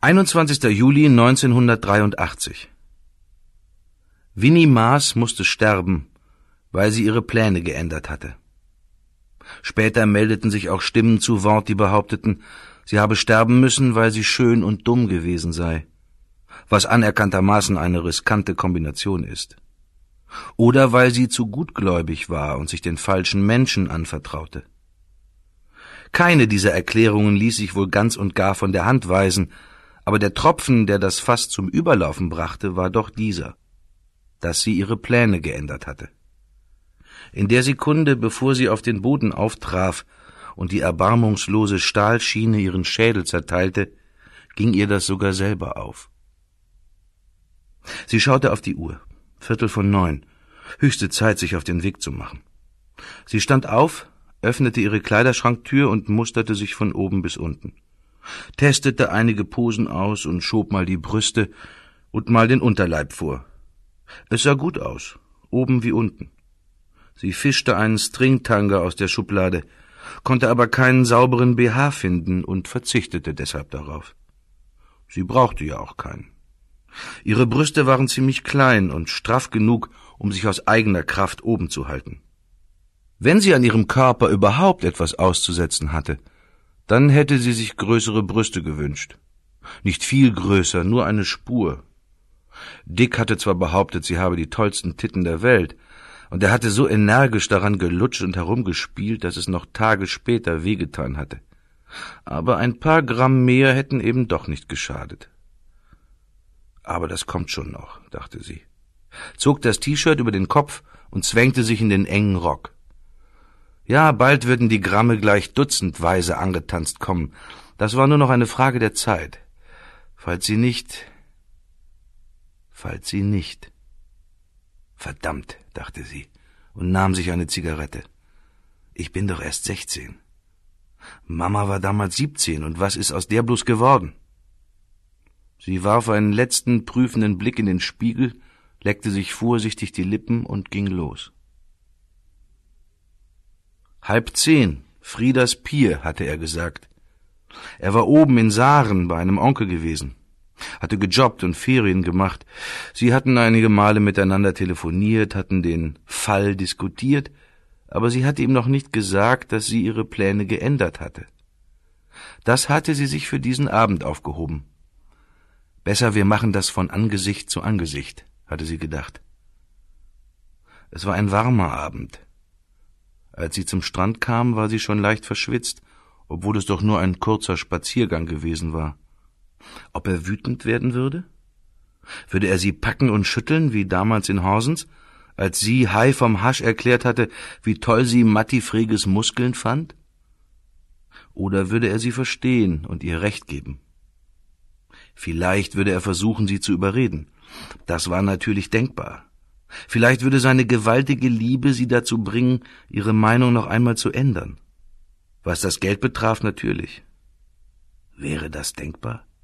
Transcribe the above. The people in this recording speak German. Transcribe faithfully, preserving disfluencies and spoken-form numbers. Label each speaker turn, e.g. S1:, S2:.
S1: einundzwanzigster Juli neunzehnhundertdreiundachtzig. Winnie Maas musste sterben, weil sie ihre Pläne geändert hatte. Später meldeten sich auch Stimmen zu Wort, die behaupteten, sie habe sterben müssen, weil sie schön und dumm gewesen sei, was anerkanntermaßen eine riskante Kombination ist. Oder weil sie zu gutgläubig war und sich den falschen Menschen anvertraute. Keine dieser Erklärungen ließ sich wohl ganz und gar von der Hand weisen, aber der Tropfen, der das Fass zum Überlaufen brachte, war doch dieser, dass sie ihre Pläne geändert hatte. In der Sekunde, bevor sie auf den Boden auftraf und die erbarmungslose Stahlschiene ihren Schädel zerteilte, ging ihr das sogar selber auf. Sie schaute auf die Uhr. Viertel von neun. Höchste Zeit, sich auf den Weg zu machen. Sie stand auf, öffnete ihre Kleiderschranktür und musterte sich von oben bis unten. Testete einige Posen aus und schob mal die Brüste und mal den Unterleib vor. Es sah gut aus, oben wie unten. Sie fischte einen Stringtanga aus der Schublade, konnte aber keinen sauberen B H finden und verzichtete deshalb darauf. Sie brauchte ja auch keinen. Ihre Brüste waren ziemlich klein und straff genug, um sich aus eigener Kraft oben zu halten. Wenn sie an ihrem Körper überhaupt etwas auszusetzen hatte, dann hätte sie sich größere Brüste gewünscht. Nicht viel größer, nur eine Spur. Dick hatte zwar behauptet, sie habe die tollsten Titten der Welt, und er hatte so energisch daran gelutscht und herumgespielt, dass es noch Tage später wehgetan hatte. Aber ein paar Gramm mehr hätten eben doch nicht geschadet. Aber das kommt schon noch, dachte sie, zog das T-Shirt über den Kopf und zwängte sich in den engen Rock. Ja, bald würden die Gramme gleich dutzendweise angetanzt kommen. Das war nur noch eine Frage der Zeit. Falls sie nicht... Falls sie nicht... Verdammt, dachte sie und nahm sich eine Zigarette. Ich bin doch erst sechzehn. Mama war damals siebzehn, und was ist aus der bloß geworden? Sie warf einen letzten prüfenden Blick in den Spiegel, leckte sich vorsichtig die Lippen und ging los. Halb zehn, Friedas Pier, hatte er gesagt. Er war oben in Saaren bei einem Onkel gewesen, hatte gejobbt und Ferien gemacht. Sie hatten einige Male miteinander telefoniert, hatten den Fall diskutiert, aber sie hatte ihm noch nicht gesagt, dass sie ihre Pläne geändert hatte. Das hatte sie sich für diesen Abend aufgehoben. Besser, wir machen das von Angesicht zu Angesicht, hatte sie gedacht. Es war ein warmer Abend. Als sie zum Strand kam, war sie schon leicht verschwitzt, obwohl es doch nur ein kurzer Spaziergang gewesen war. Ob er wütend werden würde? Würde er sie packen und schütteln, wie damals in Horsens, als sie high vom Hasch erklärt hatte, wie toll sie Matti Freges Muskeln fand? Oder würde er sie verstehen und ihr Recht geben? Vielleicht würde er versuchen, sie zu überreden. Das war natürlich denkbar. Vielleicht würde seine gewaltige Liebe sie dazu bringen, ihre Meinung noch einmal zu ändern. Was das Geld betraf, natürlich. Wäre das denkbar?